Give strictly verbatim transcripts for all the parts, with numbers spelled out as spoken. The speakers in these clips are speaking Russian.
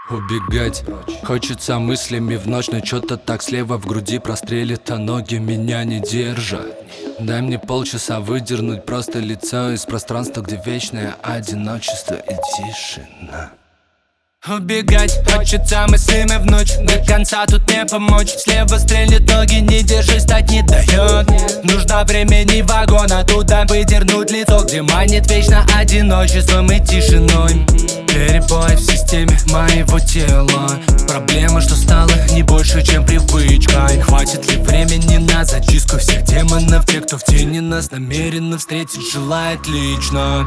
Убегать хочется мыслями в ночь, но чё-то так слева в груди прострелит, а ноги меня не держат. Дай мне полчаса выдернуть просто лицо из пространства, где вечное одиночество и тишина. Убегать хочется мыслями в ночь, до конца тут не помочь. Слева стрелят ноги, не держись, так не дает. Нужно времени вагон, оттуда выдернуть лицо, где манит вечно одиночеством и тишиной. Перебой в системе моего тела. Проблема, что стало не больше, чем привычка. И хватит ли времени на зачистку всех демонов? Те, кто в тени нас намеренно встретить желает лично.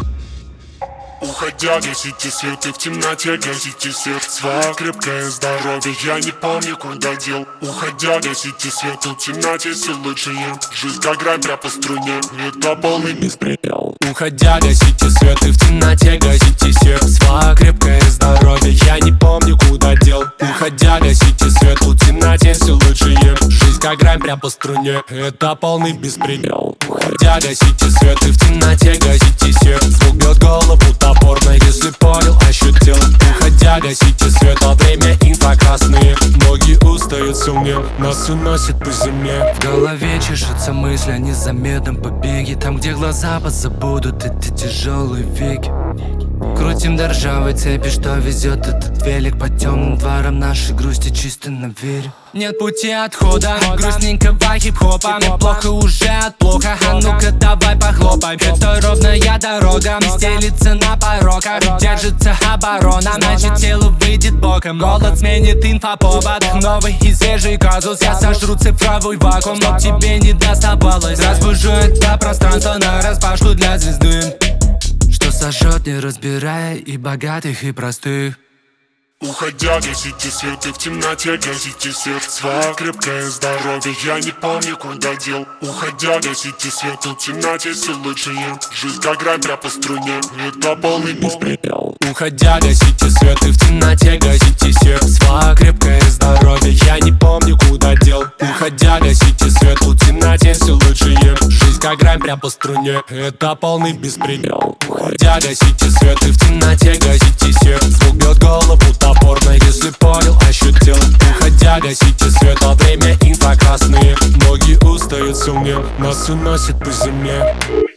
Уходя, гасите свет, и в темноте гасите сердце. Крепкое здоровье, я не помню, куда дел. Уходя, гасите свет, и в темноте все лучшее. Жизнь как грабля по струне, это полный беспредел. Уходя, гасите свет, и в темноте гасите сердце. Крепкое здоровье, я не помню, куда дел. Уходя, гасите свет, и в темноте все лучшее. Жизнь как грабля по струне, это полный беспредел. Уходя, гасите свет, и в темноте гасите сердце. Звук бьет голову топорно, если понял, ощутил. Уходя, гасите свет, а время инфракрасные. Ноги устают сильнее, нас уносит по зиме. В голове чешется мысль о незаметном побеге. Там, где глаза позабудут эти тяжелые веки. Крутим до ржавой цепи, что везет этот велик по темным дворам нашей грусти чисто на вере. Нет пути отхода, грустненького хип-хопа. Мне плохо уже от плохо, а ну-ка давай похлопай. Это ровная дорога, стелится на пороках. Держится оборона, значит тело выйдет боком. Голод сменит инфоповод, новый и свежий казус. Я сожру цифровой вакуум, но тебе не доставалось. Разбужу это пространство на распашку для звезды, что сожжет, не разбирая и богатых, и простых. Уходя, гасите свет, и в темноте гасите сердце. Крепкое здоровье, я не помню, куда дел. Уходя, гасите свет, и в темноте все лучшее. Жизнь как грабля по струне, это полный беспредел. Уходя, гасите свет, и в темноте гасите сердце. Крепкое здоровье, я не помню, куда дел. Уходя, гасите свет, и в темноте все лучшее. Жизнь как грабля по струне, это полный беспредел. Уходя, гасите свет, и в темноте гасите сердце. Звук бьет голову топорно, если понял, ощутил. Уходя, гасите свет, а время инфракрасные. Ноги устают сильнее, нас уносит по зиме.